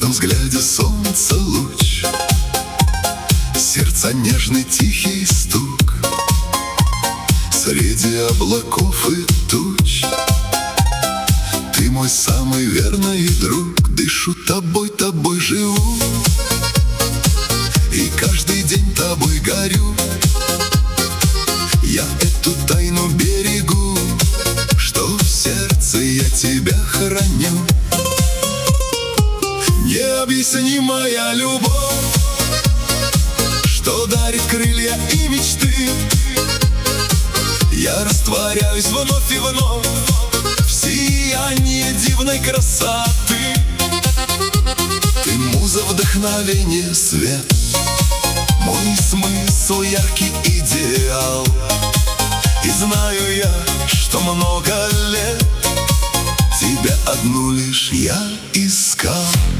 твоем взгляде солнца луч, сердца нежный тихий стук среди облаков и туч. Ты мой самый верный друг, дышу тобой, тобой живу, и каждый день тобой горю. Я эту тайну берегу, что в сердце я тебя храню. Необъяснимая любовь, что дарит крылья и мечты. Я растворяюсь вновь и вновь в сиянии дивной красоты. Ты муза, вдохновение, свет, мой смысл, яркий идеал. И знаю я, что много лет тебя одну лишь я искал.